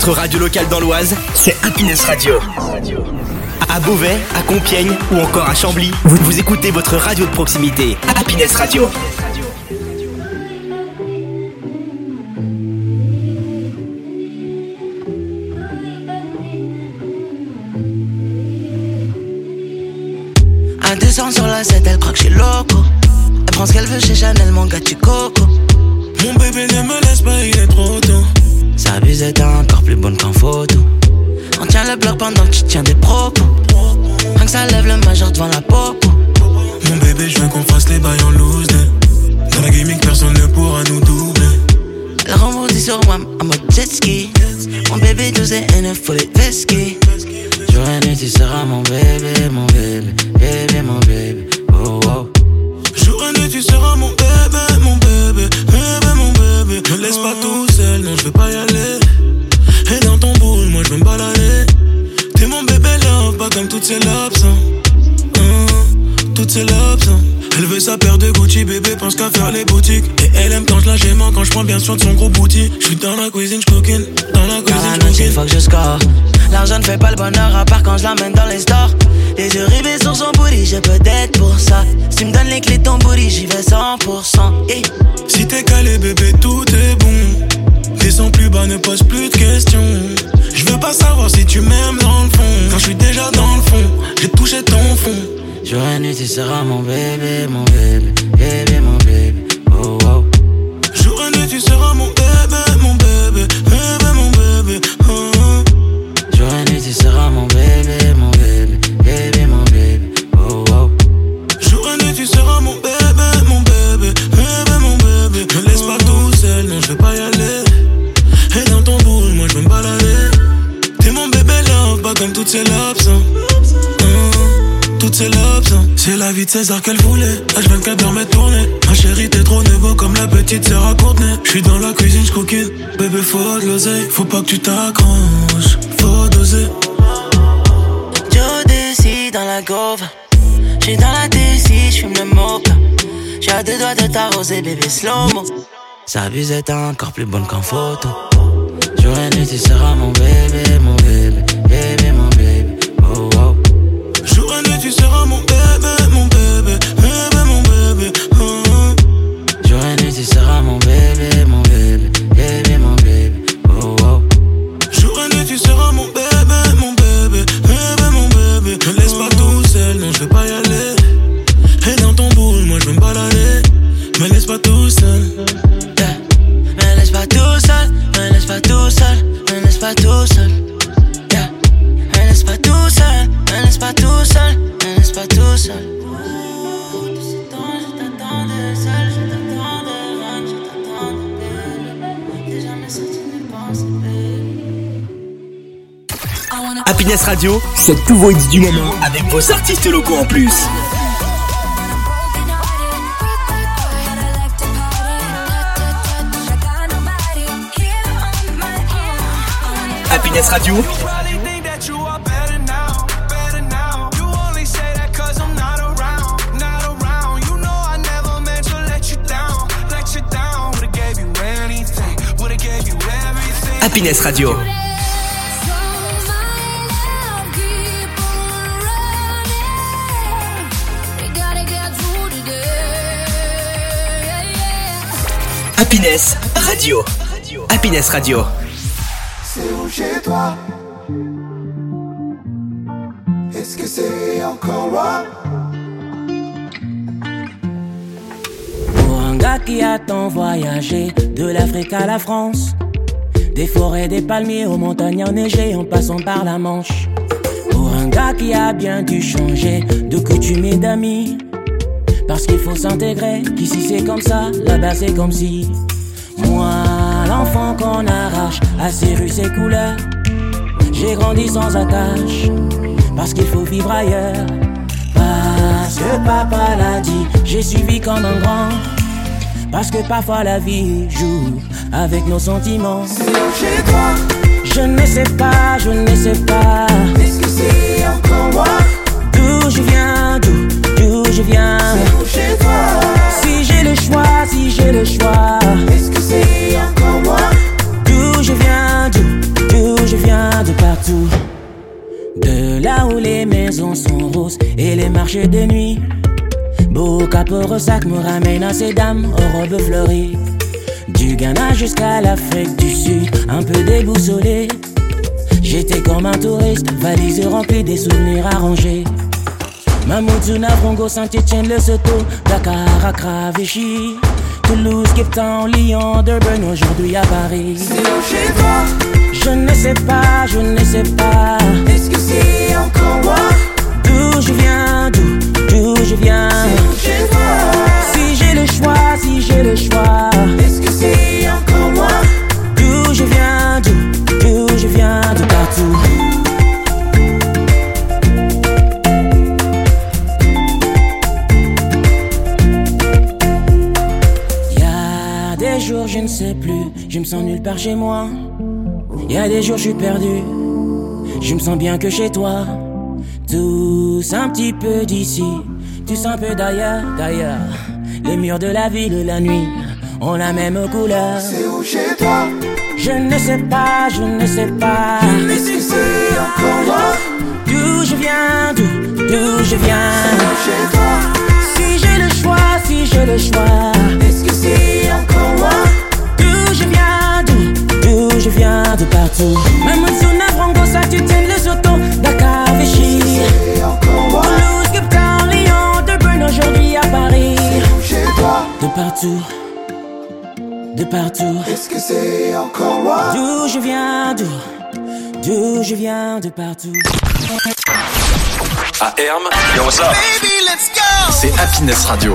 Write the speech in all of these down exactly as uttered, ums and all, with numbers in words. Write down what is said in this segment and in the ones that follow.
votre radio locale dans l'Oise, c'est Happiness Radio. À Beauvais, à Compiègne ou encore à Chambly, vous, vous écoutez votre radio de proximité, Happiness Radio. Un deux cents sur la sept, elle croit que je suis loco. Elle prend ce qu'elle veut chez Chanel, mon gars, tu coco. Mon bébé ne me laisse pas, il est trop tôt. Sa bise est encore plus bonne qu'en photo. On tient le bloc pendant que tu tiens des propos. Rien que ça lève le majeur devant la popo. Mon bébé, je veux qu'on fasse les bails en loose. Dans la gaming, personne ne pourra nous doubler. Elle rebondit sur moi en mode jet ski. Mon bébé douze et neuf, faut les vesquis. Jour et nuit, tu seras mon bébé, mon bébé, bébé, mon bébé. Oh, oh. Jour et nuit, tu seras mon bébé, mon bébé, bébé, mon bébé. Me laisse pas tout seul, non, je veux pas y aller. Et dans ton boule, moi je veux me balader. T'es mon bébé love, pas comme toutes ces lobes, hein. Hein, toutes ces lobes, hein. Elle veut sa paire de Gucci, bébé pense qu'à faire les boutiques. Et elle aime quand je la gémant, quand je prends bien soin de son gros bouti. J'suis dans la cuisine, j'cookine, dans la cuisine, j'cookine. Faut que je score. L'argent ne fait pas le bonheur à part quand je l'emmène dans les stores. Les yeux rivés sur son booty, j'ai peut-être pour ça. Si tu me donnes les clés de ton booty, j'y vais cent pour cent. Hey. Si t'es calé, bébé, tout est bon. Descends plus bas, ne pose plus de questions. Je veux pas savoir si tu m'aimes dans le fond. Quand je suis déjà dans le fond, j'ai touché ton fond. Jour et nuit, tu seras mon bébé, mon bébé, bébé, mon bébé. Oh, oh. Jour et nuit, tu seras mon bébé, mon bébé, bébé, mon bébé. Oh, oh. Jour et nuit, tu seras mon bébé, mon bébé, bébé, mon bébé. Oh, oh. Jour et nuit, tu seras mon bébé, mon bébé, bébé, mon bébé. Me laisse pas tout seul, non, je veux pas y aller. Et dans ton boule, moi je veux me balader. T'es mon bébé love, pas comme toutes ces lobes, hein. Mmh, toutes ces lobes, hein. C'est la vie de César qu'elle voulait. H vingt-quatre heures m'est tournée. Ma chérie, t'es trop négo comme la petite sœur à Courtenay. J'suis dans la cuisine, j'cookine. Bébé, faut de l'oseille. Faut pas que tu t'accroches, faut doser. Joe décide dans la gauve. J'suis dans la D six, j'fume le mocha. J'ai à deux doigts de t'arroser, bébé, slow-mo. Sa bise est encore plus bonne qu'en photo. Jour et nuit, tu seras mon bébé, mon bébé, bébé, mon bébé. Oh, oh. Jour et nuit, tu seras mon bébé, mon bébé, bébé, mon bébé. Oh, oh. Jour et nuit, tu seras mon bébé, mon bébé, bébé, mon bébé. Oh, oh. Jour et nuit, tu seras mon bébé, mon bébé, bébé, mon bébé. Me laisse pas tout seul, non, je veux pas y aller. Et dans ton boule, moi je veux me balader. Me laisse pas tout seul. Yeah. Me laisse pas tout seul, me laisse pas tout seul, me laisse pas tout seul. Yeah. Me laisse pas tout seul, me laisse pas tout seul, me laisse pas tout seul. Happiness Radio, c'est tous vos hits du moment avec vos artistes locaux en plus. Happiness Radio. Happiness Radio. Happiness Radio. Happiness Radio. C'est où chez toi? Est-ce que c'est encore loin? Pour un gars qui a tant voyagé, de l'Afrique à la France, des forêts, des palmiers aux montagnes enneigées en passant par la Manche. Pour un gars qui a bien dû changer de coutumes et d'amis, parce qu'il faut s'intégrer, qu'ici c'est comme ça, là-bas c'est comme si. Moi, l'enfant qu'on arrache à ses rues, ses couleurs, j'ai grandi sans attache, parce qu'il faut vivre ailleurs. Parce que papa l'a dit, j'ai suivi comme un grand. Parce que parfois la vie joue avec nos sentiments. C'est où chez toi? Je ne sais pas, je ne sais pas. Est-ce que c'est encore moi? D'où je viens, d'où, d'où je viens. C'est où chez toi? Si j'ai le choix, si j'ai le choix. Est-ce que c'est encore moi? D'où je viens, d'où, d'où voyager de nuit. Beau capot sac me ramène à ces dames aux robes fleuries. Du Ghana jusqu'à l'Afrique du Sud, un peu déboussolé. J'étais comme un touriste, valise remplie des souvenirs arrangés. Mamoudzou, Navrongo, Saint-Etienne, Lesotho, Dakar, Accra, Vichy, Toulouse, Cape Town, Lyon, Durban, aujourd'hui à Paris. C'est où chez toi? Je ne sais pas, je ne sais pas. Est-ce que c'est encore moi? D'où je viens, d'où, d'où je viens. C'est où chez toi? Si j'ai le choix, si j'ai le choix. Est-ce que c'est encore moi? D'où je viens, d'où, d'où je viens, de partout. Y'a des jours je ne sais plus, je me sens nulle part chez moi. Y'a des jours je suis perdu, je me sens bien que chez toi. Tous un petit peu d'ici, tous un peu d'ailleurs, d'ailleurs. Les murs de la ville la nuit ont la même couleur. C'est où chez toi? Je ne sais pas, je ne sais pas. Est-ce que c'est encore moi? D'où je viens, d'où, d'où je viens. C'est où chez toi? Si j'ai le choix, si j'ai le choix. Est-ce que c'est encore moi? D'où je viens, d'où, d'où je viens, de partout. Mamoudzou, Navrongo, Saint-Etienne, Lesotho, Dakar, Vichy, C'est encore moi? Toulouse, Cape Town, Lyon, Durban, aujourd'hui à Paris. C'est où chez toi? De partout, de partout. Est-ce que c'est encore moi? D'où je viens, d'où, d'où je viens, de partout. À Herm, yo what's up? Baby, let's go! C'est Happiness Radio.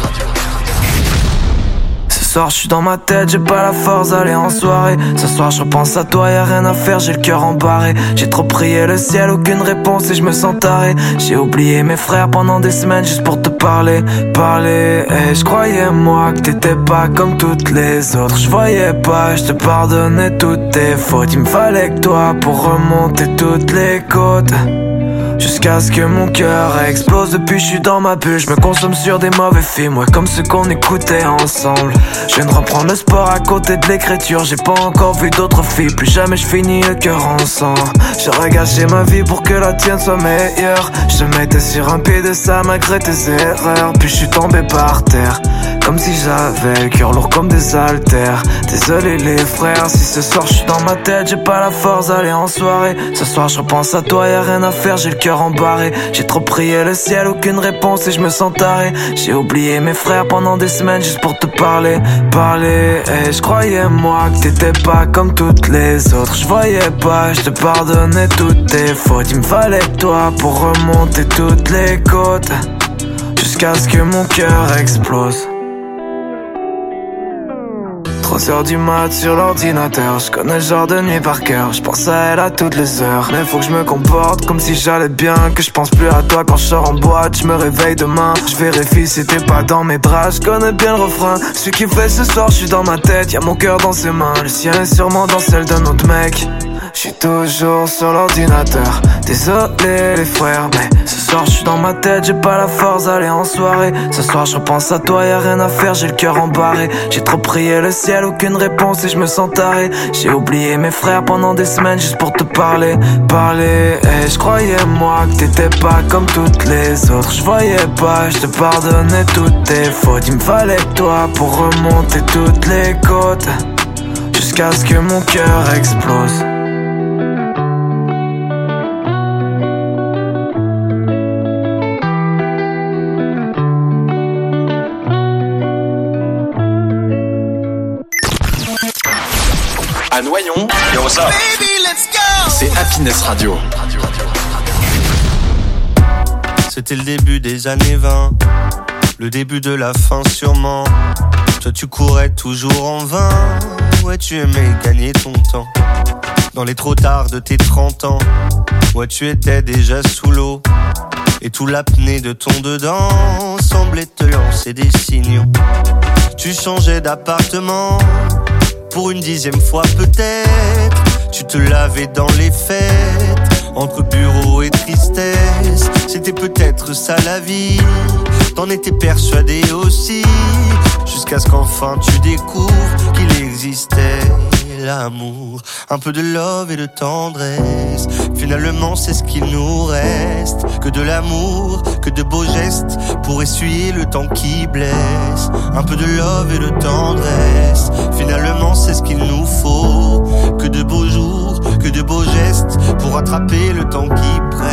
Ce soir je suis dans ma tête, j'ai pas la force d'aller en soirée. Ce soir je repense à toi, y'a rien à faire, j'ai le cœur embarré. J'ai trop prié le ciel, aucune réponse et je me sens taré. J'ai oublié mes frères pendant des semaines juste pour te parler, parler. Et je croyais moi que t'étais pas comme toutes les autres. Je voyais pas, je te pardonnais toutes tes fautes. Il me fallait que toi pour remonter toutes les côtes. Jusqu'à ce que mon cœur explose. Depuis je suis dans ma bulle, je me consomme sur des mauvais films. Ouais, comme ceux qu'on écoutait ensemble. Je viens de reprendre le sport à côté de l'écriture. J'ai pas encore vu d'autres filles, plus jamais je finis le cœur en sang. J'aurais gâché ma vie pour que la tienne soit meilleure. Je te mettais sur un pied de ça malgré tes erreurs. Puis je suis tombé par terre, comme si j'avais le cœur lourd comme des haltères. Désolé les frères, si ce soir je suis dans ma tête, j'ai pas la force d'aller en soirée. Ce soir je repense à toi, y'a rien à faire, j'ai le cœur embarré. J'ai trop prié le ciel, aucune réponse et je me sens taré. J'ai oublié mes frères pendant des semaines juste pour te parler, parler. Et je croyais moi que t'étais pas comme toutes les autres. Je voyais pas, je te pardonnais toutes tes fautes. Il me fallait que toi pour remonter toutes les côtes. Jusqu'à ce que mon cœur explose. Trois heures du mat sur l'ordinateur, je connais le genre de nuit par cœur. Je pense à elle à toutes les heures, mais faut que je me comporte comme si j'allais bien. Que je pense plus à toi quand je sors en boîte. Je me réveille demain, je vérifie si t'es pas dans mes draps. Je connais bien le refrain, celui qui fait ce soir je suis dans ma tête. Y'a mon cœur dans ses mains, le sien est sûrement dans celle d'un autre mec. Je suis toujours sur l'ordinateur, désolé les frères, mais ce soir je suis dans ma tête, j'ai pas la force d'aller en soirée. Ce soir je repense à toi, y'a rien à faire, j'ai le cœur embarré. J'ai trop prié le ciel, aucune réponse et je me sens taré. J'ai oublié mes frères pendant des semaines juste pour te parler, parler. Et je croyais moi que t'étais pas comme toutes les autres. Je voyais pas, je te pardonnais toutes tes fautes. Il me fallait que toi pour remonter toutes les côtes. Jusqu'à ce que mon cœur explose. À Noyon, yo what's up? Baby, let's go! C'est Happiness Radio. C'était le début des années vingt, le début de la fin sûrement. Toi tu courais toujours en vain, ouais tu aimais gagner ton temps. Dans les trop tard de tes trente ans, ouais tu étais déjà sous l'eau. Et tout l'apnée de ton dedans semblait te lancer des signaux. Tu changeais d'appartement pour une dixième fois peut-être. Tu te lavais dans les fêtes, entre bureau et tristesse. C'était peut-être ça la vie, t'en étais persuadé aussi. Jusqu'à ce qu'enfin tu découvres qu'il existait l'amour, un peu de love et de tendresse. Finalement c'est ce qu'il nous reste, que de l'amour, que de beaux gestes pour essuyer le temps qui blesse. Un peu de love et de tendresse, finalement c'est ce qu'il nous faut, que de beaux jours, que de beaux gestes pour rattraper le temps qui presse.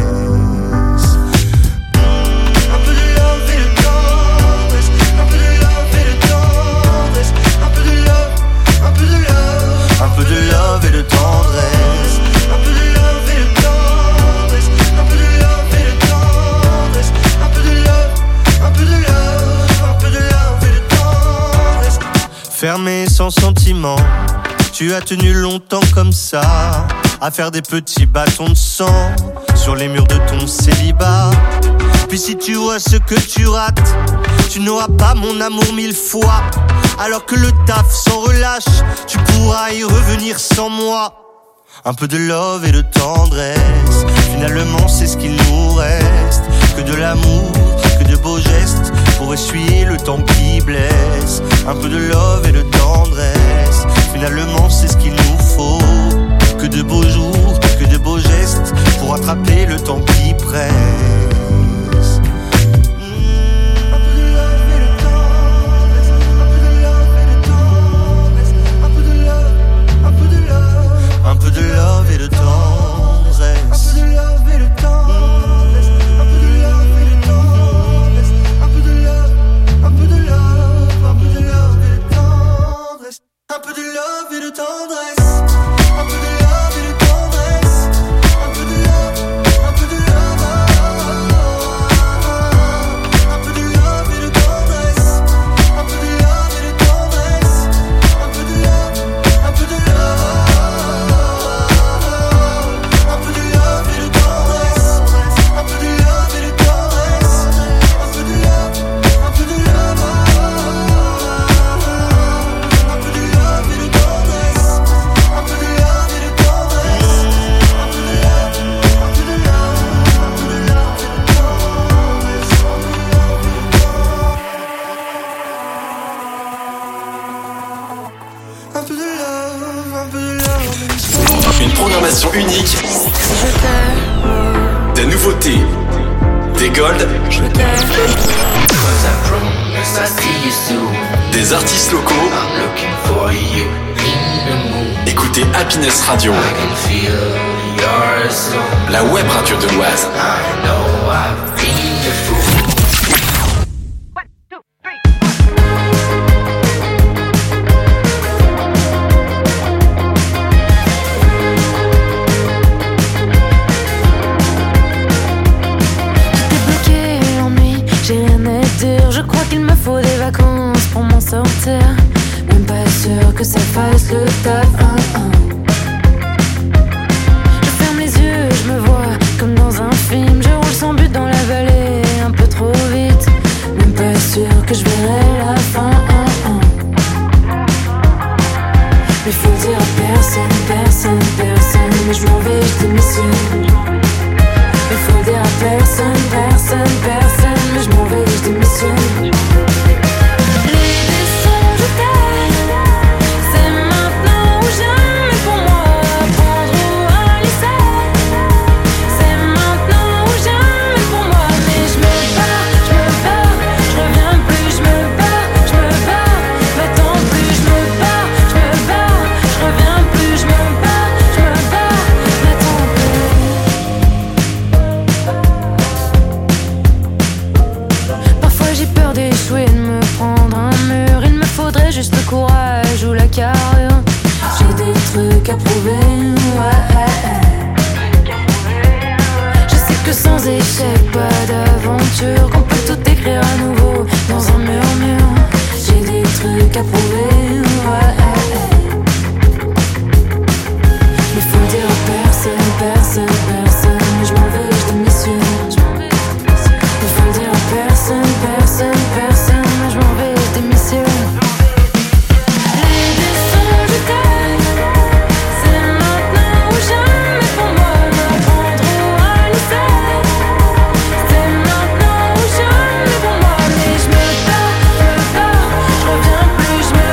Un peu de love et de tendresse, un peu de love et de tendresse, un peu de love et de tendresse, un peu de love, un peu de love, un peu de love et de tendresse. Fermé sans sentiment, tu as tenu longtemps comme ça, à faire des petits bâtons de sang sur les murs de ton célibat. Puis si tu vois ce que tu rates, tu n'auras pas mon amour mille fois. Alors que le taf s'en relâche, tu pourras y revenir sans moi. Un peu de love et de tendresse, finalement c'est ce qu'il nous reste, que de l'amour, que de beaux gestes pour essuyer le temps qui blesse. Un peu de love et de tendresse, finalement c'est ce qu'il nous faut, que de beaux jours, que de beaux gestes pour attraper le temps qui presse. Un peu de love et de tendresse, un peu de love et de tendresse, un peu de love et de tendresse, un peu de love, un peu de love, un peu de love et de tendresse, un peu de love et de tendresse, un peu de love et de tendresse, un peu de love, un peu de love, un peu de love et de tendresse, un peu de love et de tendresse, un peu de love, un peu de love. Une programmation unique, des nouveautés, des golds, des artistes locaux. Écoutez Happiness Radio, la web radio de l'Oise. Je crois qu'il me faut des vacances pour m'en sortir. Même pas sûr que ça fasse le taf. hein, hein. Je ferme les yeux, je me vois comme dans un film. Je roule sans but dans la vallée, un peu trop vite. Même pas sûr que je verrai la fin. hein, hein. Mais faut le dire à personne, personne, personne. Mais je m'en vais, je démissionne. Mais faut le dire à personne, personne, personne. Mais je m'en vais, je démissionne. Juste le courage ou la carrure. J'ai des trucs à prouver, ouais. Je sais que sans échec, pas d'aventure, qu'on peut tout écrire à nouveau dans un murmure. J'ai des trucs à prouver, ouais. Mais faut le dire à personne, personne, personne. Mais je m'en vais, je démissionne. Mais faut le dire à personne, personne, personne. Mais je m'en vais, je démissionne. Je me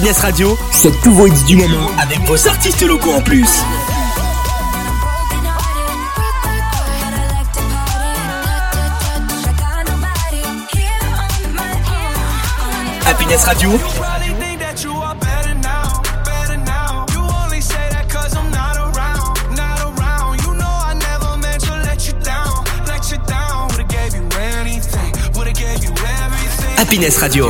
Happiness Radio, c'est tous vos hits du moment avec vos artistes locaux en plus. Happiness Radio. Happiness Radio.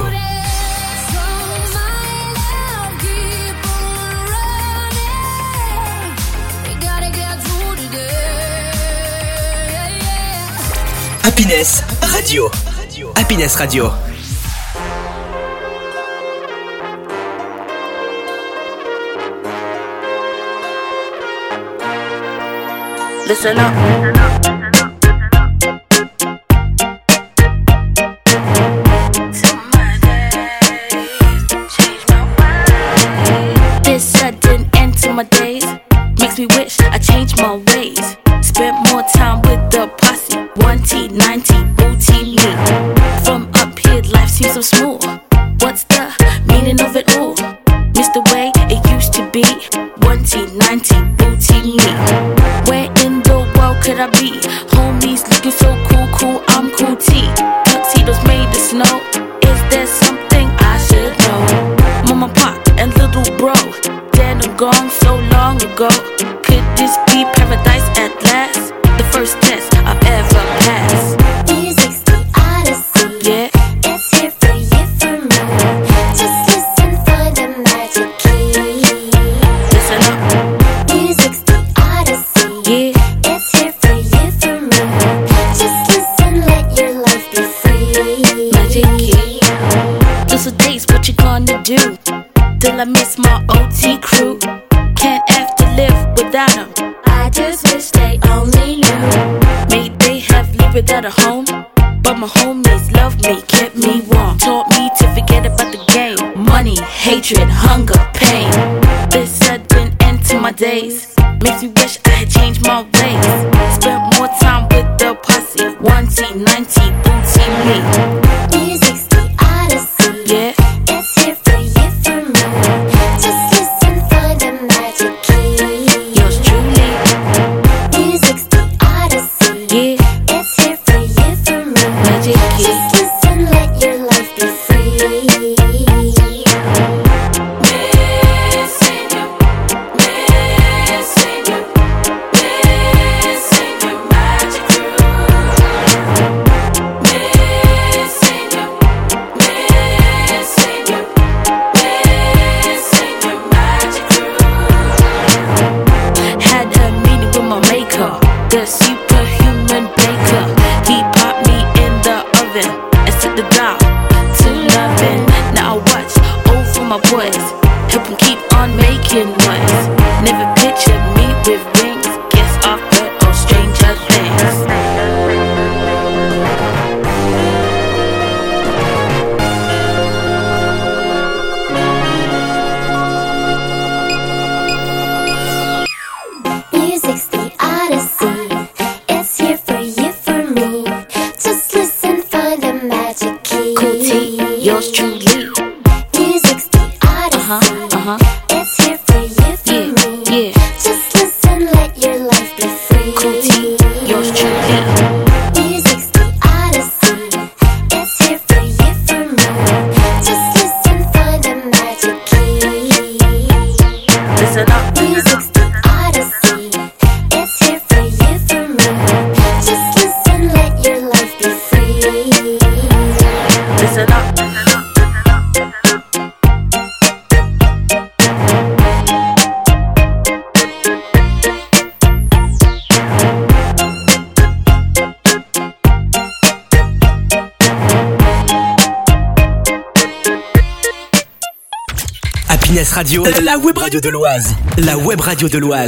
Happiness Radio. Happiness Radio. Listen up. Listen up. This sudden end to my days makes me wish I changed my ways. Spent more time with the posse. one T, ninety, booty me. From up here, life seems so smooth. What's the meaning of it all? Miss the way it used to be. one T, ninety, booty me. Where in the world could I be? Homies looking so cool, cool, I'm cool T. Tuxedos made of snow. Is there something I should know? Mama, pop, and little bro, dead and gone so long ago. Could this be paradise at last? The first test I've ever passed. Music's the odyssey. Yeah. It's here for you, for me. Just listen for the magic key. Listen up. Music's the odyssey. Yeah. It's here for you, for me. Just listen, let your life be free. Magic key. Those are days, what you gonna do? Till I miss my O T crew. Can't have to live without them. I just wish they only knew. May they have lived without a home, but my homies loved me, kept me warm. Taught me to forget about the game. Money, hatred, hunger, pain. This sudden end to my days makes me wish I had changed my ways. Spent more time with the posse. one T, ninety, booty me. Music's the odyssey. Yeah. It's here for you, for me. Just listen for the magic key. Yours truly. Music's the odyssey. Yeah. It's here for you, for me. Magic key. Just listen, let your life be free. Missing you, missing you, missing your magic groove. Missing you, missing you, missing your magic groove. Had a meeting with my maker, the superhuman baker. He popped me in the oven and set the dial to loving. Now I watch over my boys, help them keep on making noise. Never pictured me with rings, guess I've heard of stranger things. Music's the odyssey. It's here for you, for me. Just listen for the magic key. Cool T, yours truly. Music's the odyssey. Uh-huh, uh-huh. It's here for you, for Yeah, me. yeah. Just listen, let your life be free. Cool T, yours truly. Music's the odyssey. It's here for you, for me. Just listen for the magic key. Listen up. Music's the odyssey. It's here for you, for me. Just listen, let your life be free. Listen up. Happiness Radio, la web radio de l'Oise. La web radio de l'Oise.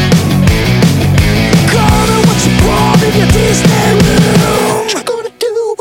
What you gonna do?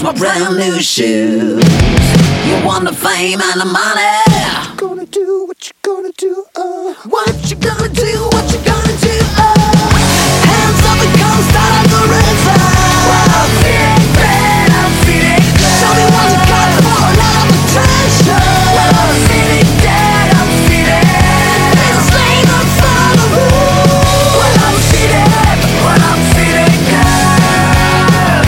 my brand new shoes. You want the fame and the money. Gonna do what you gonna do, uh. What you gonna do, what you gonna do, uh. Hands on the coast out of the river. Well, I'm feeling bad, I'm feeling good. Show me what you got for all the treasure. Well, I'm feeling dead, I'm feeling this ain't no fun of all. Well, I'm feeling, well, I'm feeling good.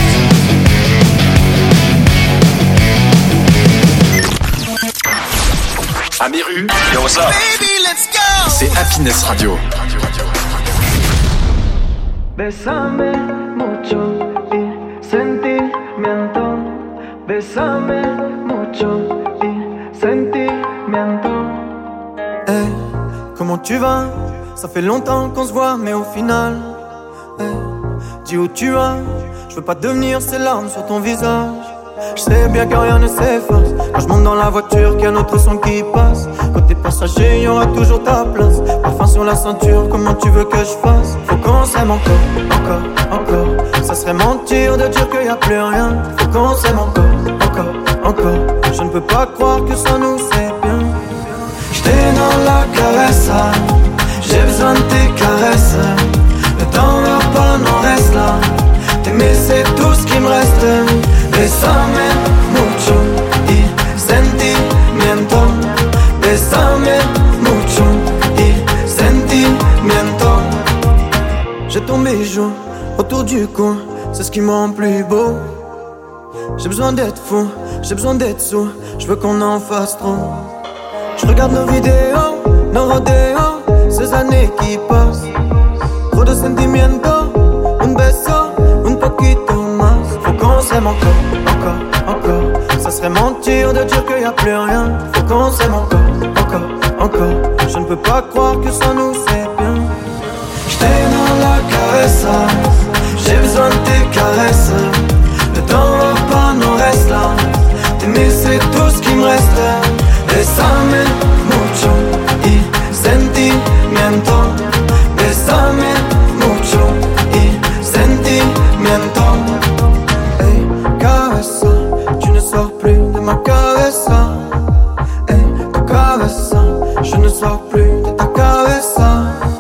Amiru, yo what's up? Baby, let's go. C'est Happiness Radio. Bésame mucho y sentimiento. Bésame mucho y sentimiento. Hey, comment tu vas? Ça fait longtemps qu'on se voit, mais au final, hey, dis où tu vas. Je veux pas devenir ces larmes sur ton visage. Je sais bien que rien ne s'efface. Quand je monte dans la voiture, qu'il y a notre son qui passe. Côté passager, y aura toujours ta place. Parfum sur la ceinture, comment tu veux que je fasse? Faut qu'on s'aime encore, encore, encore. Ça serait mentir de dire qu'il y a plus rien. Faut qu'on s'aime encore, encore, encore. Je ne peux pas croire que sans nous c'est bien. J'étais dans la caresse, j'ai besoin de tes caresses. Le temps va pas, non reste là. T'aimer c'est tout ce qui me reste. Bésame mucho y sentimiento. Bésame mucho y sentimiento. J'ai ton bijou autour du cou, c'est ce qui me rend plus beau. J'ai besoin d'être fou, j'ai besoin d'être sous. Je veux qu'on en fasse trop. Je regarde nos vidéos, nos rodéos, ces années qui passent. Trop de sentimiento, un beso, un poquito más. Faut qu'on s'aime encore, encore, encore. Ça serait mentir de dire qu'il y a plus rien. Faut qu'on s'aime encore, encore, encore. Je ne peux pas croire que sans nous c'est bien. J'étais dans la caresse, j'ai besoin de tes caresses. Le temps va pas, non reste là. T'aimer c'est tout ce qui me reste. Bésame mucho y sentimiento. Bésame mucho y sentimiento. Hey, cabeza, tu ne sors plus de ma cabeza. Hey, tu cabeza, je ne sors plus de ta cabeza.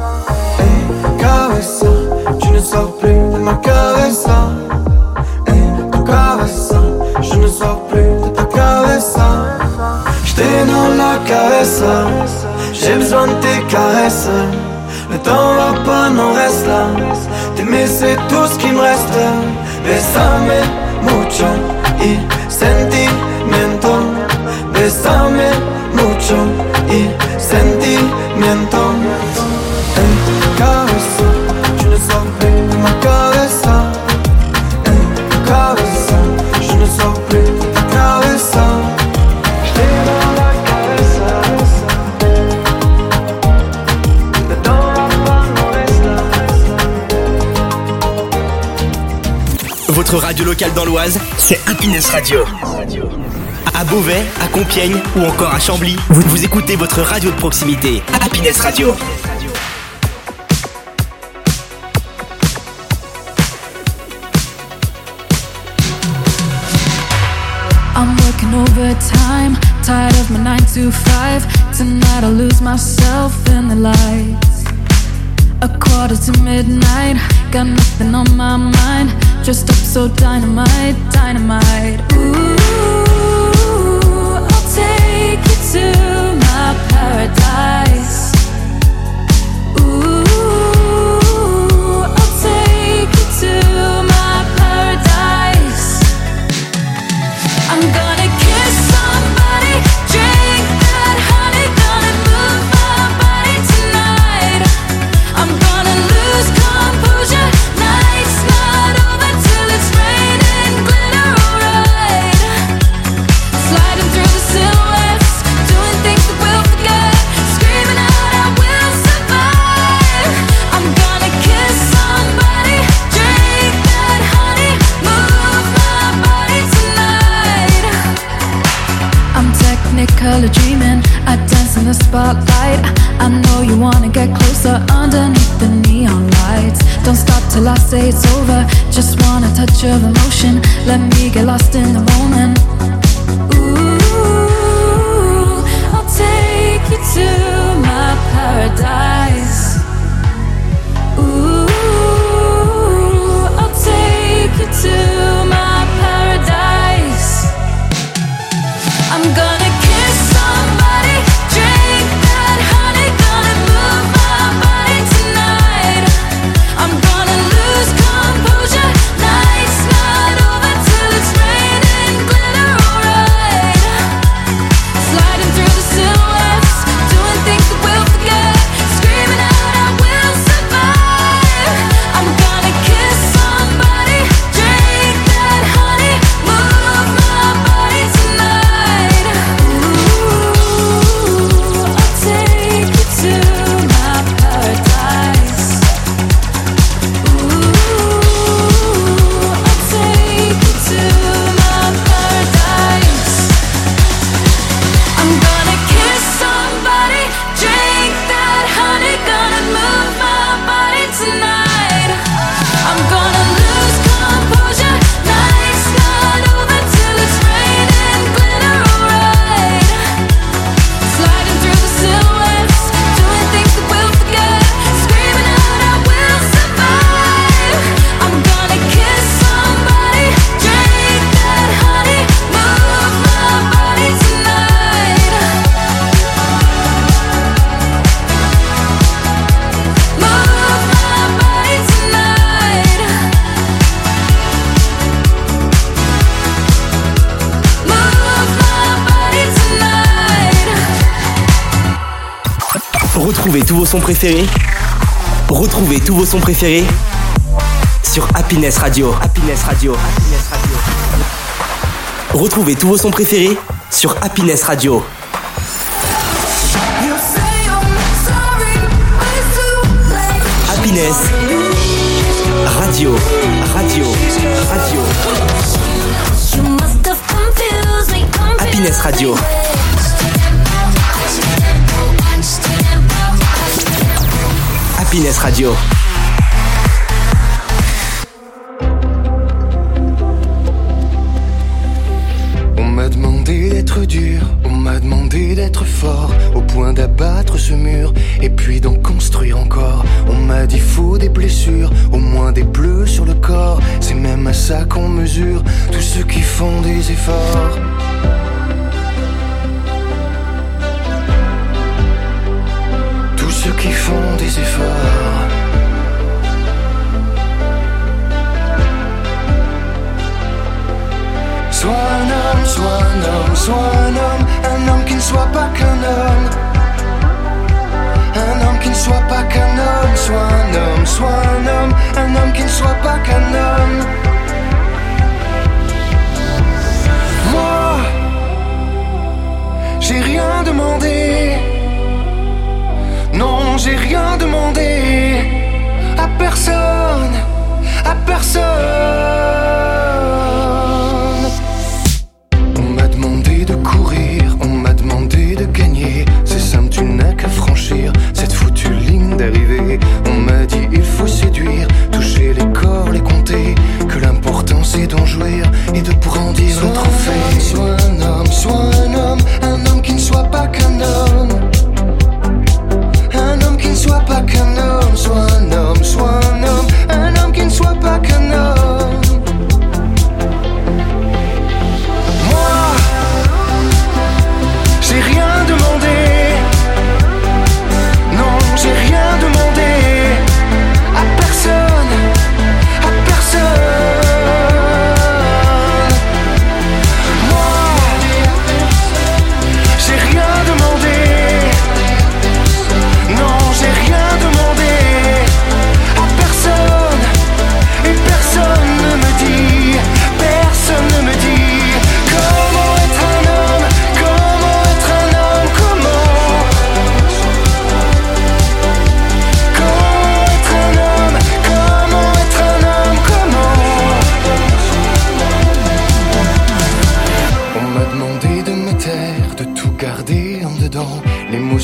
Hey, cabeza, tu ne sors plus de ma cabeza. Hey, tu cabeza, je ne sors plus de ta cabeza. J'étais dans la cabeza, j'ai besoin de tes caresses. Le temps va pas, non reste là. T'aimer c'est tout ce qui me reste. Bésame mucho y sentimiento. Bésame mucho y sentimiento. Hey, cabeza, tu ne sors plus de ma cabeza. Hey, cabeza, je ne sors plus de ta cabeza. J'étais dans la cabeza. Le temps va pas, non reste là. Votre radio locale dans l'Oise, c'est Happiness Radio. À Beauvais, à Compiègne ou encore à Chambly, vous, vous écoutez votre radio de proximité, Happiness Radio. I'm working overtime, tired of my nine to five. Tonight I'll lose myself in the lights. A quarter to midnight, got nothing on my mind. Dressed up so dynamite, dynamite. Ooh, I'll take you to my paradise. Ooh, I'll take you to my paradise. I'm gonna kiss somebody, drink that honey, gonna move my body tonight. I'm gonna lose composure, night's not over till it's raining glitter, alright. Sliding through the silhouettes, doing things that we'll forget, screaming out I will survive. I'm gonna kiss somebody, drink that honey, move my body tonight. I'm technicolor dreaming, I dance in the spotlight. I know you wanna get closer underneath the neon lights. Don't stop till I say it's over, just want a touch of emotion. Let me get lost in the moment. Ooh, I'll take you to my paradise. Ooh, I'll take you to my paradise. I'm gonna kiss somebody, drink that honey, gonna move my body tonight. I'm gonna lose composure, night's not over till it's raining glitter, alright. Sliding through the silhouettes, doing things that we'll forget, screaming out I will survive. I'm gonna kiss somebody, drink that honey, move my body tonight. Ooh, I'll take you to my paradise. Ooh, I'll take you to my paradise. I'm gonna kiss somebody, drink that honey, gonna move my body tonight. I'm gonna lose composure, night's not over till it's raining glitter, alright. Sliding through the silhouettes, doing things that we'll forget, screaming out I will survive. I'm gonna kiss somebody, drink that honey, move my body tonight. Move my body tonight. Move my body tonight. Retrouvez tous vos sons préférés. Retrouvez tous vos sons préférés sur Happiness Radio. Happiness Radio. Happiness Radio. Retrouvez tous vos sons préférés sur Happiness Radio. Happiness Radio. Radio. Radio. Happiness Radio. Happiness Radio. On m'a demandé d'être dur, on m'a demandé d'être fort, au point d'abattre ce mur, et puis d'en construire encore. On m'a dit faut des blessures, au moins des bleus sur le corps. C'est même à ça qu'on mesure tous ceux qui font des efforts. Tous ceux qui font des efforts. Sois un homme, sois un homme, sois un homme, un homme qui ne soit pas qu'un homme. Un homme qui ne soit pas qu'un homme, sois un homme, sois un homme, un homme qui ne soit pas qu'un homme. Moi, j'ai rien demandé. Non, j'ai rien demandé à personne, à personne. On m'a demandé de courir, on m'a demandé de gagner. C'est simple, tu n'as qu'à franchir cette foutue ligne d'arrivée. On m'a dit il faut séduire, toucher les corps, les compter, que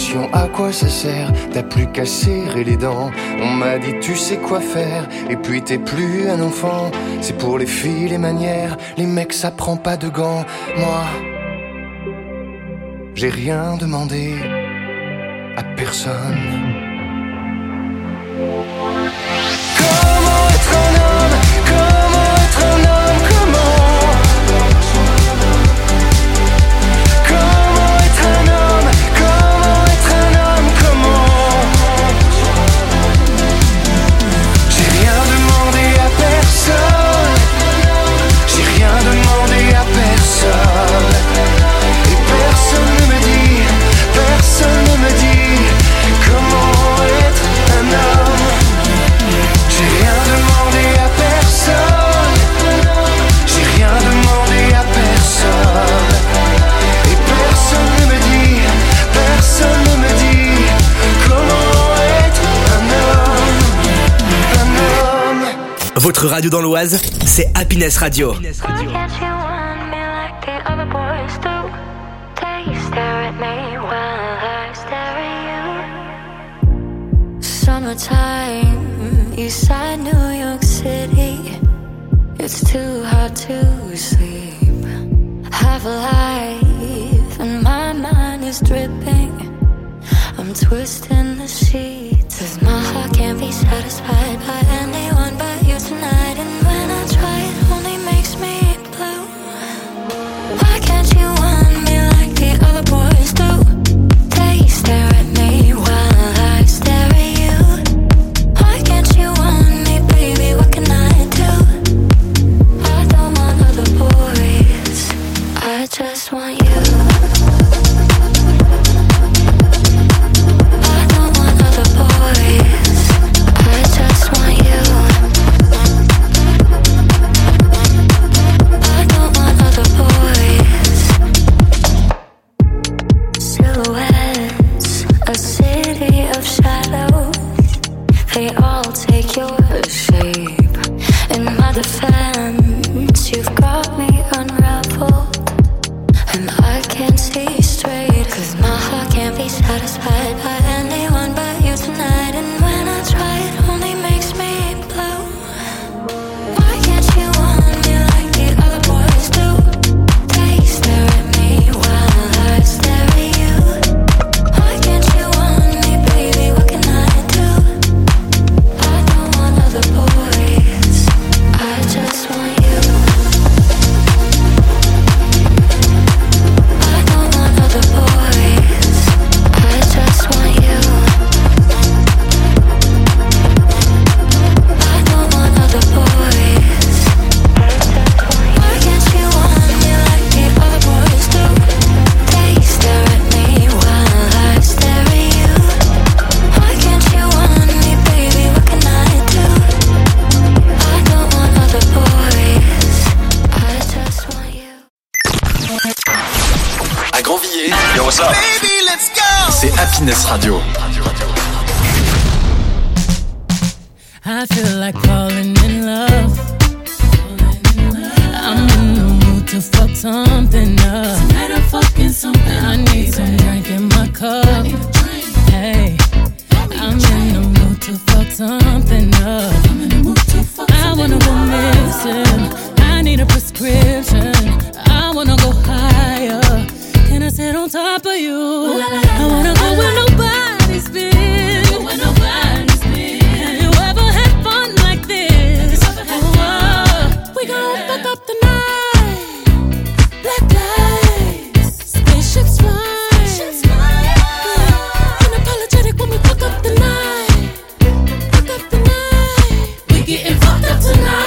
émotions, à quoi ça sert? T'as plus qu'à serrer les dents. On m'a dit tu sais quoi faire, et puis t'es plus un enfant. C'est pour les filles les manières, les mecs ça prend pas de gants. Moi, j'ai rien demandé à personne. Comment être un homme? Comment être un homme? Comment? Comment être un homme? Comment être un homme? Comment? J'ai rien demandé à personne. J'ai rien demandé à personne. Et personne ne me dit, personne ne me dit comment être un homme. J'ai rien demandé à personne. J'ai rien demandé à personne. Et personne ne me dit, personne ne me dit comment être un homme. Un homme. Votre radio dans l'Oise, c'est Happiness Radio. Summertime, Eastside New York City. It's too hard to sleep. Have a life and my mind is dripping. I'm twisting the sheets, 'cause my heart can't be satisfied by anyone but you tonight. And when I try, it only makes me blue. Why can't you want me like the other boys do? They stare at me while I stare at you. Why can't you want me, baby? What can I do? I don't want other boys, I just want you. I don't want other boys, I just want you. I don't want other boys. Silhouettes, a city of shadows. They all take your shape. In my defense, you've got me unraveled. And I can't see straight, 'cause my heart can't be satisfied by anyone but you tonight. And when I try, it only makes me blue. Why can't you want me like the other boys do? They stare at me while I stare at you. Why can't you want me, baby? What can I do? I don't want other boys, I just want you. I don't want other boys, I just want you. I don't want other boys, why can't you want me like the other boys do? They stare at me while I stare at you. Why can't you want me, baby? What can I do? I don't want other boys, I just want you. À Grandvilliers, yo what's up? Baby, let's go! C'est Happiness Radio. I feel like falling in love. I'm in the mood to fuck something up. Tonight I'm fucking something. I need some drink in my cup. Hey, I'm in the mood to fuck something up. I'm in the mood to fuck something up. I wanna go missing. I need a prescription. I wanna go higher. Can I sit on top of you? I wanna go where nobody's been. Where nobody's been. Have you ever had fun like this? Oh, we gon' fuck up the night. Black lights, spaceships fly. Unapologetic when we fuck up the night. Fuck up the night. We getting fucked up tonight.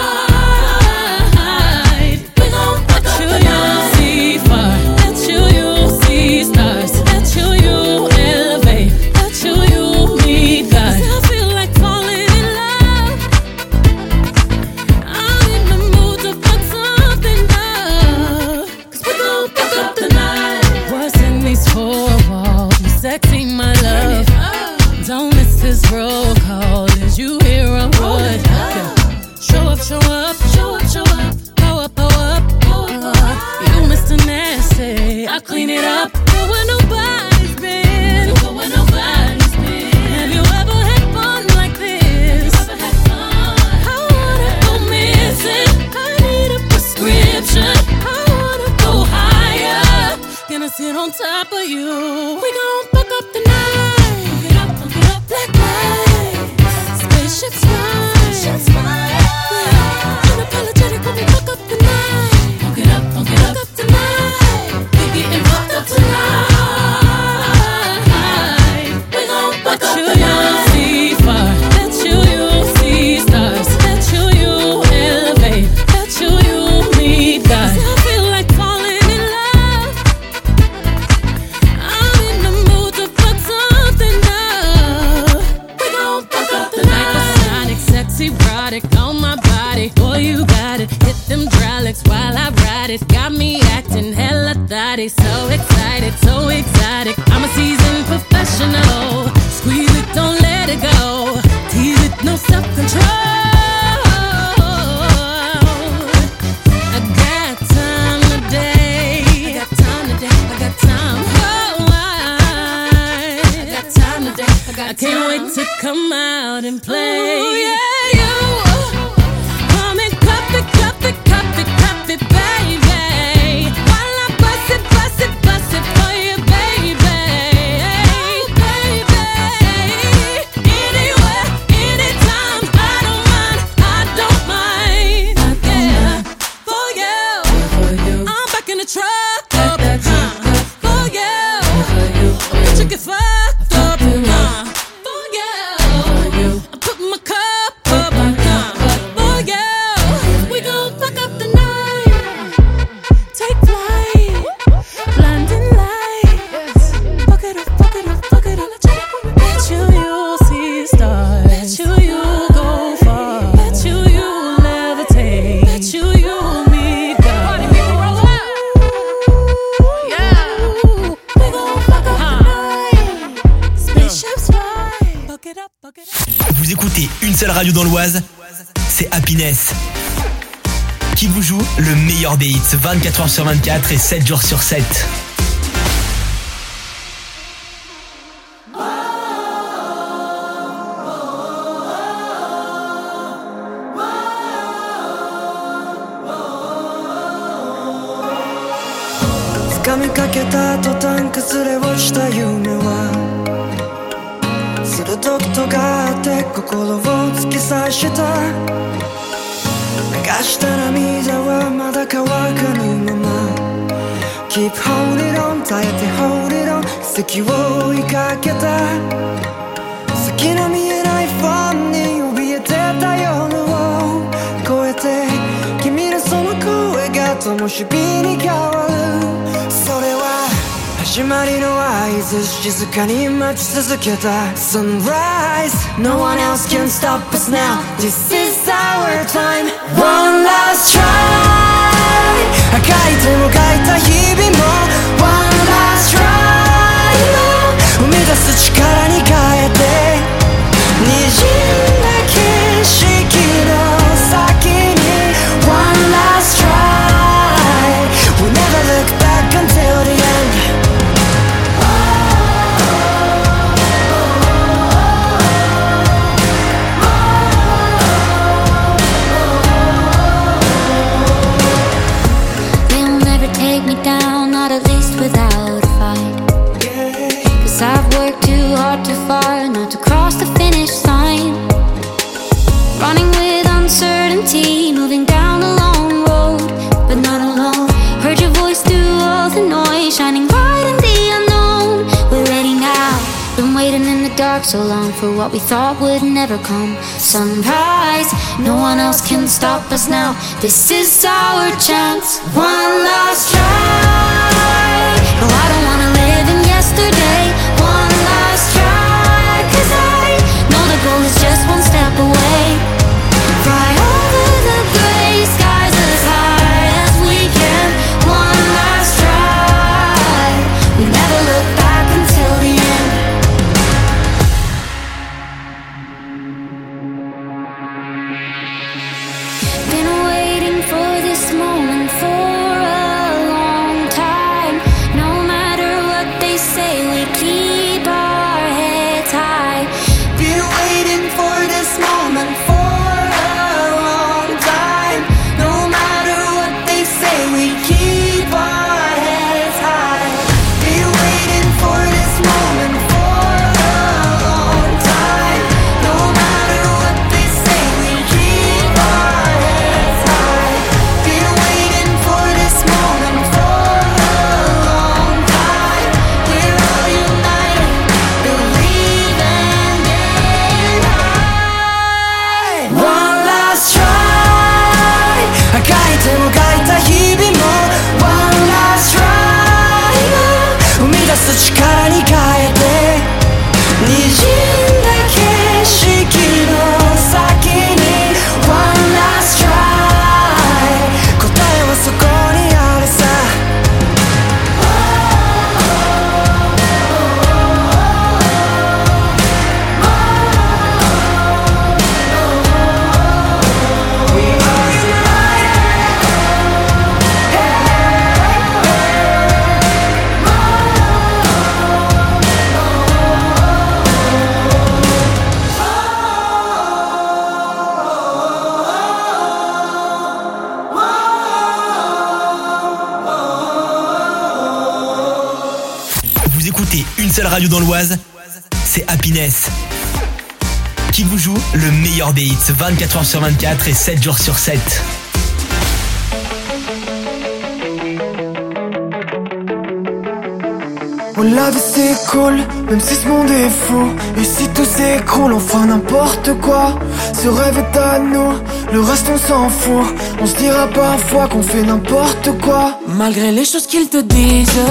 We gon' fuck up the night. See fire. Let you, you see stars. Let you, you elevate. Let you, you meet God. 'Cause I feel like falling in love. I'm in the mood to fuck something up. 'Cause we gon' fuck up the night. What's in these four walls? You sexy, my love. Don't miss this roll call. Is you here or what? Yeah. Show up, show up, show up, show up. Go up, go up, go up. You Mister Nasty, I clean it up. Go where nobody's been. gonna sit on top of you. We gon' fuck up the night. Fuck it up, fuck it up. Black lights, spaceships fly. Spaceships fly. Yeah. Unapologetic when we fuck up the night. Fuck it up, fuck it up. Fuck up the night. We getting fucked up tonight. We gon' fuck up the night. See fire. Bet you you'll see stars. Bet you you'll elevate. Bet you you'll meet God. I feel like falling in love. I'm in the mood to fuck something up. We gon' fuck up the night. Sonic, sexy, erotic on my body. Boy, you got it. Hit them hydraulics while I ride it. Got me acting hella thotty. So excited, so exotic. I'm a seasoned professional. Squeeze it, don't let it go. Tease it, no self-control. I got time today. I got time today. I got time. Oh, I, I got time today. I got I can't time. Wait to come out and play. Ooh, yeah, you. Come and cup it, cup it, cup it, cup it, baby. While I bust it, bust it, bust it for you, baby. Oh, baby. Anywhere, anytime. I don't mind, I don't mind. Yeah, for you. I'm back in the truck up, huh? For you. Bitch, you get fucked up, huh? For you. I put my cup up, huh? For you. We gon' fuck up the night. Take flight. Blinding lights. Fuck it up, fuck it up, fuck it up. Bet you you'll see stars. Bet you you'll go far. Bet you you'll levitate. Bet you you'll meet God. Party people roll out. Yeah. We gon' fuck up the night. Spaceships fly. Fuck it up, fuck it up. Vous écoutez une seule radio dans l'Oise, c'est Happiness. Qui vous joue le meilleur des hits vingt-quatre heures sur vingt-quatre et sept jours sur sept. 掴みかけた途端崩れ落ちた夢は鋭く尖って心を突き刺した流した涙はまだ乾かぬまま Keep holding on 耐えて hold it on 奇跡を追いかけた先の見えないファンに怯えてた夜を越えて君のその声が灯火に変わるそれは始まりの合図静かに待ち続けた Sunrise No one else can stop us now This is our time One last try 赤い手もがいた日々も One last try 生み出す力に変えて滲んだ景色の先に One last try We'll never look back until the end Down, not at least without a fight. Cause I've worked too hard too far not to cross the finish line. Running with uncertainty, moving down a long road, but not alone. Heard your voice through all the noise, shining bright in the unknown. We're ready now, been waiting in the dark so long for what we thought would never come. Sunrise, no one else can stop us now. This is our chance, one last try. No, I don't wanna live in yesterday. One last try, cause I know the goal is just one step away. Fly over the gray skies as high as we can. One last try. We never look back until the end. Been waiting for this moment for a écoutez une seule radio dans l'Oise, c'est Happiness. Qui vous joue le meilleur des hits vingt-quatre heures sur vingt-quatre et sept jours sur sept. Oh, la vie c'est cool, même si ce monde est fou. Et si tout s'écroule, on fera n'importe quoi. Ce rêve est à nous, le reste on s'en fout. On se dira parfois qu'on fait n'importe quoi. Malgré les choses qu'ils te disent,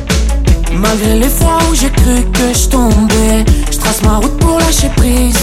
malgré les fois où j'ai cru que je tombais, je trace ma route pour lâcher prise.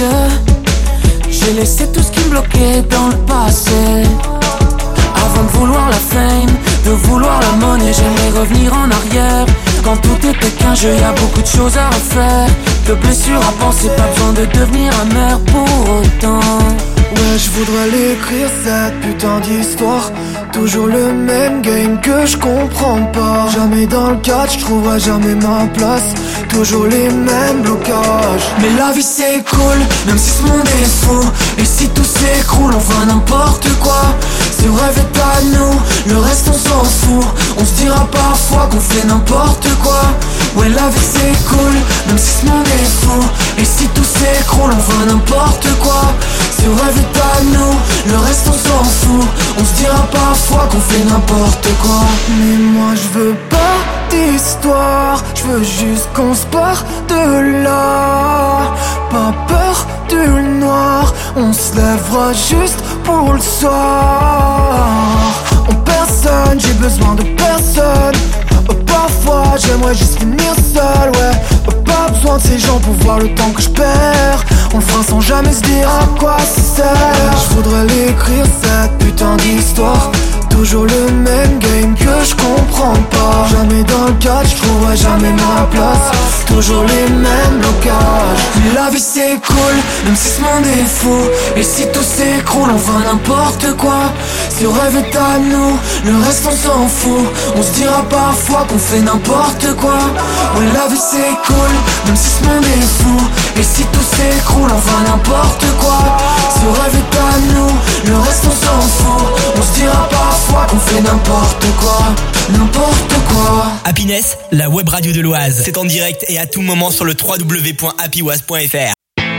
J'ai laissé tout ce qui me bloquait dans le passé. Avant de vouloir la fame, de vouloir la monnaie, j'aimerais revenir en arrière. Quand tout était qu'un jeu, y'a beaucoup de choses à refaire. De blessures à penser, pas besoin de devenir amer pour autant. Ouais, je voudrais l'écrire cette putain d'histoire. Toujours le même game que je comprends pas. Jamais dans le catch, je trouverai jamais ma place. Toujours les mêmes blocages. Mais la vie c'est cool, même si ce monde est fou. Et si tout s'écroule, on fera n'importe quoi. Ce rêve est à nous, le reste on s'en fout. On se dira parfois qu'on fait n'importe quoi. Ouais, la vie c'est cool, même si ce monde est fou. Et si tout s'écroule, on fera n'importe quoi. Ce rêve est à nous, le reste on s'en fout. On se dira parfois qu'on fait n'importe quoi. Mais moi je veux pas d'histoire, je veux juste qu'on se parte de là. Pas peur du noir, on se lèvera juste pour le soir. En personne, j'ai besoin de personne. Oh, parfois j'aimerais juste finir seul, ouais. Oh, pas besoin de ces gens pour voir le temps que je perds. On le fera sans jamais se dire à quoi ça sert. Je voudrais l'écrire cette putain d'histoire. Toujours le même game que je comprends pas. Jamais dans le catch, je trouverai jamais ma place. Toujours les mêmes blocages. Mais la vie c'est cool, même si ce monde est fou. Et si tout s'écroule, on fera n'importe quoi. Ce rêve est à nous, le reste on s'en fout. On se dira parfois qu'on fait n'importe quoi. Ouais, la vie c'est cool, même si ce monde est fou. Et si tout s'écroule, on fera n'importe quoi. Ce rêve est à nous, le reste on s'en fout. On se dira parfois qu'on fait n'importe quoi, n'importe quoi. Happiness, la web radio de l'Oise. C'est en direct et à tout moment sur le w w w point happy oise point f r.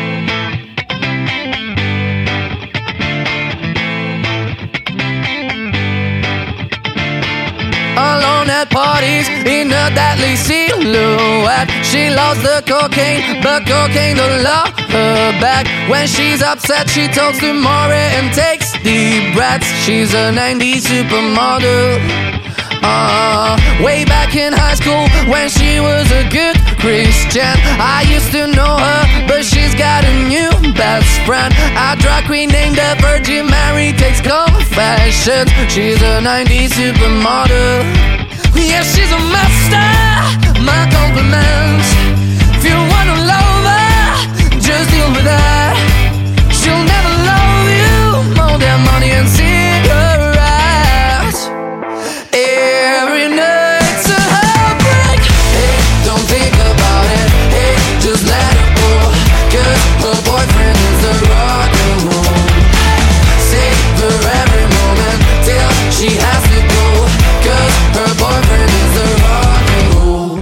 Alone at parties in a deadly silhouette. She loves the cocaine, but cocaine don't love her back. When she's upset, she talks to Maury and takes deep breaths. She's a nineties supermodel. Uh, way back in high school when she was a good Christian, I used to know her, but she's got a new best friend, a drag queen named the Virgin Mary, takes confessions. She's a nineties supermodel. Yeah, she's a master, my compliments. If you wanna love her, just deal with her. She'll never love you more than money and cigarettes. Every night's a heartbreak. Hey, don't think about it. Hey, just let it go. Cause her boyfriend is a rock and roll. Save her every moment till she has to go. Cause her boyfriend is a rock and roll.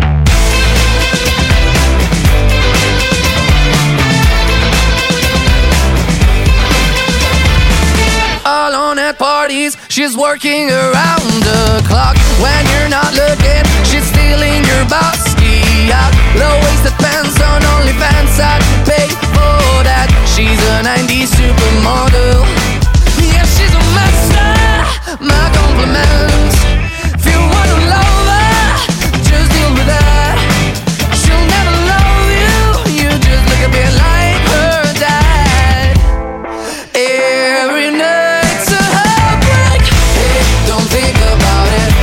Alone at parties, she's working around the clock. When you're not looking, she's stealing your bossy out. Low-waisted pants on OnlyFans, I'd pay for that. She's a nineties supermodel. Yeah, she's a master, my compliments. If you wanna love her, just deal with her. She'll never love you, you just look a bit like her dad. Every night don't think about it.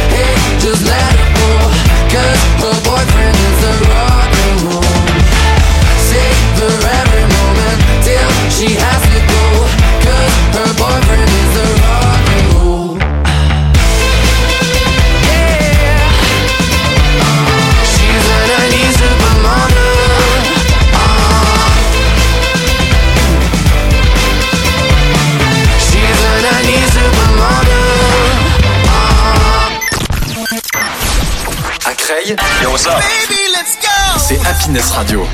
Cray. Yo, what's up? Baby, let's go! C'est Happiness Radio.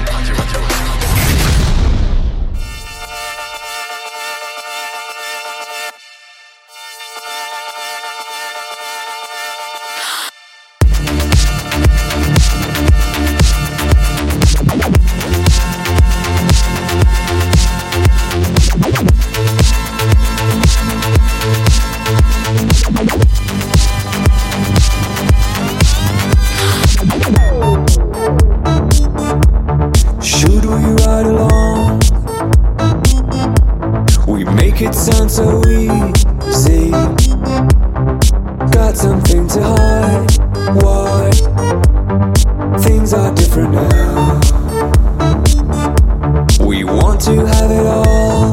Should we ride along? We make it sound so easy. Got something to hide. Why? Things are different now. We want to have it all.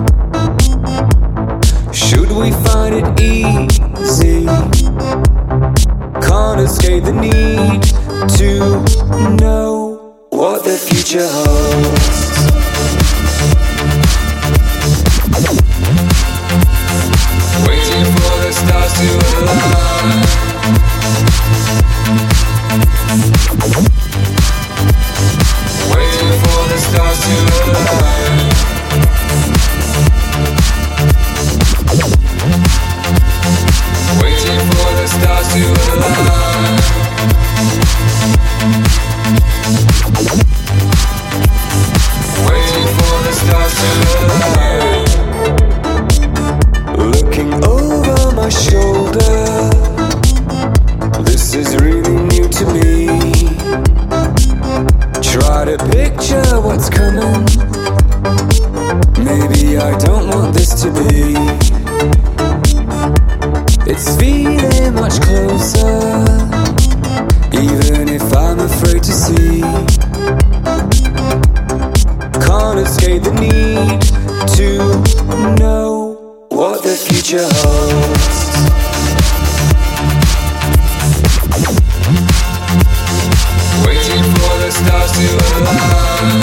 Should we find it easy? Can't escape the need to know what the future holds. Waiting for the stars to align. Waiting for the stars to align. Waiting for the stars to align. Waiting for the stars to align. Looking over my shoulder, this is really new to me. Try to picture what's coming. Maybe I don't want this to be. It's feeling much closer, even if I'm afraid to see. Can't escape the need to know what the future holds. Waiting for the stars to align.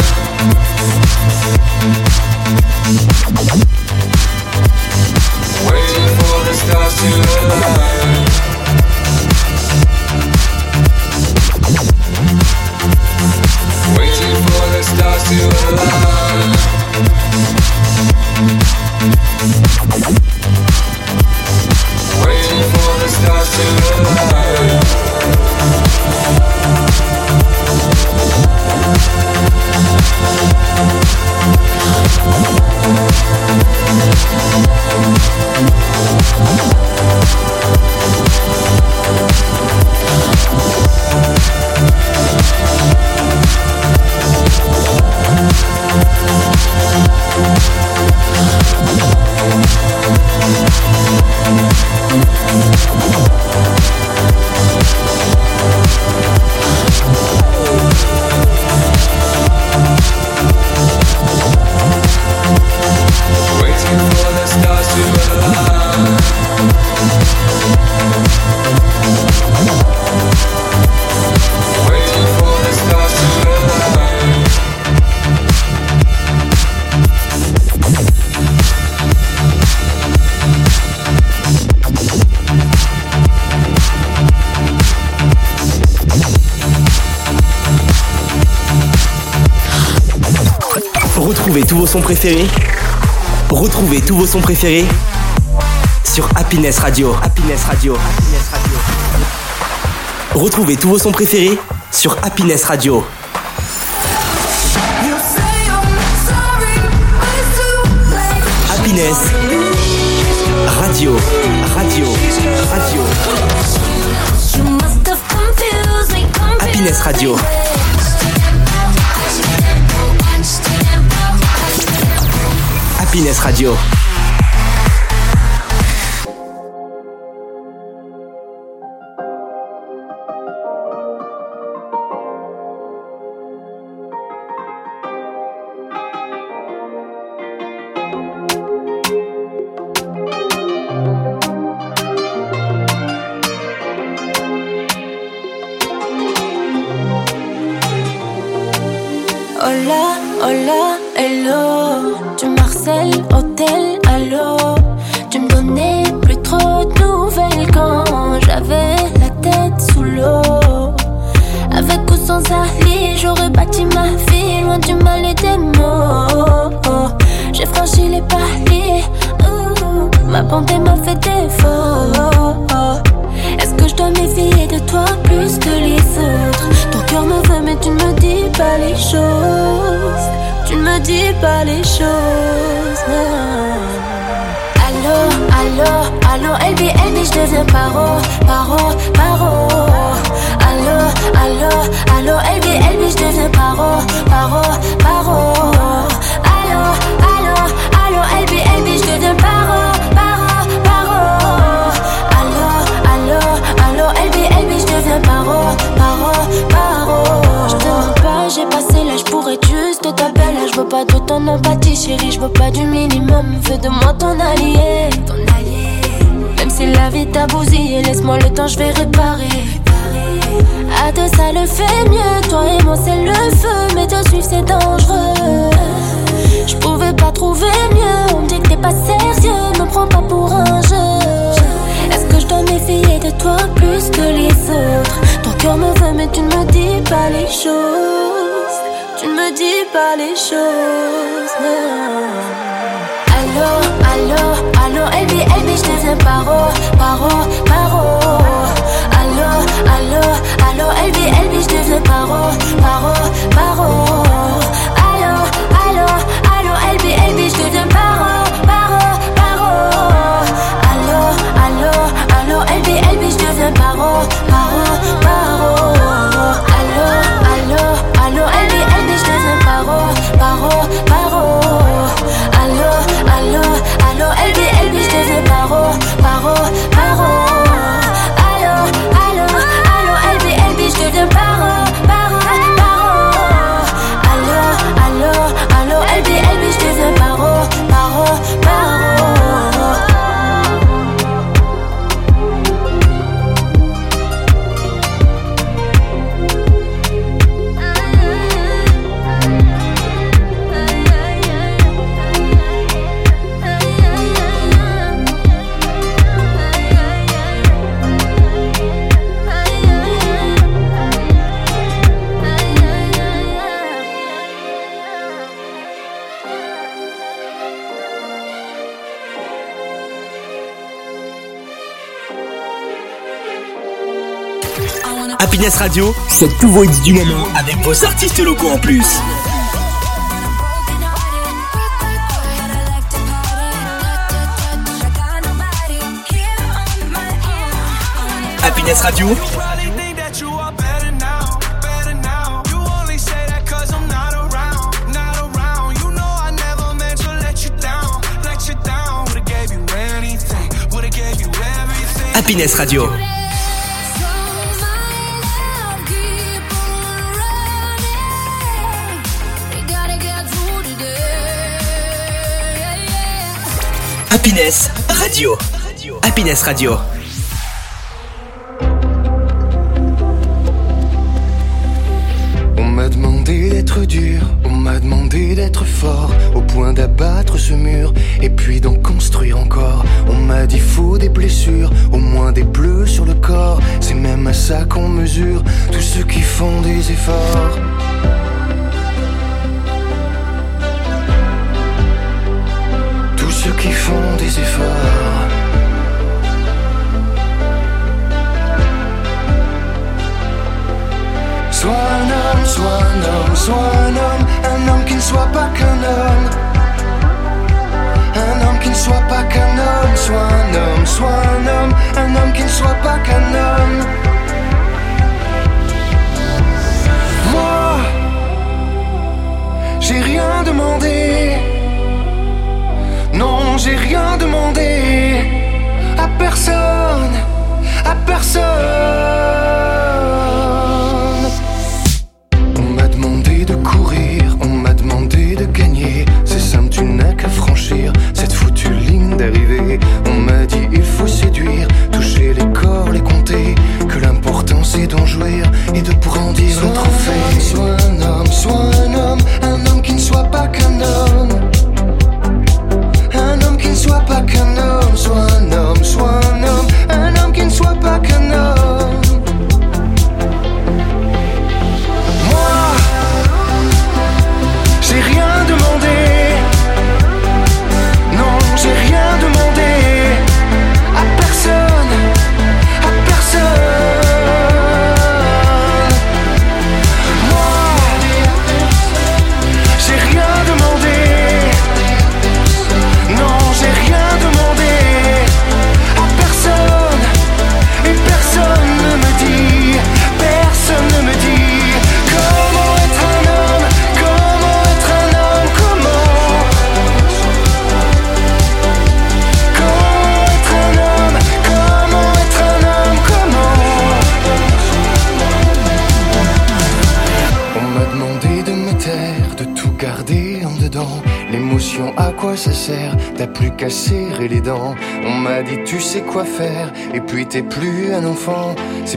Waiting for the stars to align. Waiting for the stars to align. Waiting for the stars to align. Retrouvez tous vos sons préférés. Retrouvez tous vos sons préférés sur Happiness Radio. Happiness Radio. Happiness Radio. Retrouvez tous vos sons préférés sur Happiness Radio. Happiness Radio. Radio. Radio. Happiness Radio. Happiness Radio. Hola, hola, hello. Tu m'harcèles, hôtel, allô. Tu me donnais plus trop de nouvelles quand j'avais la tête sous l'eau. bonté m'a fait défaut. Est-ce que je dois méfier de toi plus que les autres? Ton cœur me veut mais tu ne me dis pas les choses. Tu ne me dis pas les choses. Allô, allô, allô, L B, L B, je deviens paro, paro, paro. Allô, allô, allô, L B, L B, je deviens paro, paro, paro. Allô, allô, allô, L B, L B, je deviens paro, paro, paro. Allô, allô, allô, L B, L B, je deviens paro, paro, paro. Je te mens pas, j'ai passé l'âge pour être juste ta belle. Je veux pas de ton empathie, chérie, je veux pas du minimum. Fais de moi ton allié, ton allié. Même si la vie t'a bousillé, laisse-moi le temps, je vais réparer. À deux ça le fait mieux, toi et moi c'est le feu. Mais te suivre c'est dangereux. Je pouvais pas trouver mieux, on me dit que t'es pas sérieux. Me prends pas pour un jeu. Est-ce que je dois méfier de toi plus que les autres? Ton cœur me veut mais tu ne me dis pas les choses. Tu ne me dis pas les choses. Allô, allô, allô, L B, L B, je deviens paro, paro, paro. Allô, allô, allô, L B, L B, je deviens paro, paro, paro. Allô, allô, allô, L B, L B, je deviens paro, paro, paro. Allô, allô, allô, L B, L B, je deviens paro, paro, paro. Allô, allô, allô, L B, L B, je deviens paro, paro, paro. Allô, allô, allô, L B, L B, je deviens paro, paro, paro. Allô, allô, allô, L B, L B, je deviens paro, paro, paro. Allô, allô, allô, L B, L B, je deviens paro, paro, paro. Happiness Radio, c'est tous vos hits du moment avec vos artistes locaux en plus. Happiness Radio. Happiness Radio. Happiness Radio. Happiness Radio. On m'a demandé d'être dur, on m'a demandé d'être fort, au point d'abattre ce mur, et puis d'en construire encore. On m'a dit faut des blessures, au moins des bleus sur le corps. C'est même à ça qu'on mesure tous ceux qui font des efforts. Tous ceux qui font des efforts. Sois un homme, sois un homme, sois un homme, un homme qui ne soit pas qu'un homme. Un homme qui ne soit pas qu'un homme, sois un homme, sois un homme, un homme qui ne soit pas qu'un homme. Moi, j'ai rien demandé. Non, j'ai rien demandé à personne, à personne. On m'a demandé de courir, on m'a demandé de gagner. C'est simple, tu n'as qu'à franchir cette foutue ligne d'arrivée. On m'a dit il faut séduire, toucher les corps, les compter. Que l'important c'est d'en jouir et de brandir le trophée. Sois un homme, sois un homme, un homme qui ne soit pas qu'un homme. Un homme qui ne soit pas qu'un homme, sois un homme, sois un homme, un homme qui ne soit pas qu'un homme. dedans. L'émotion, à quoi ça sert? T'as plus qu'à serrer les dents. On m'a dit tu sais quoi faire, et puis t'es plus un enfant. C'est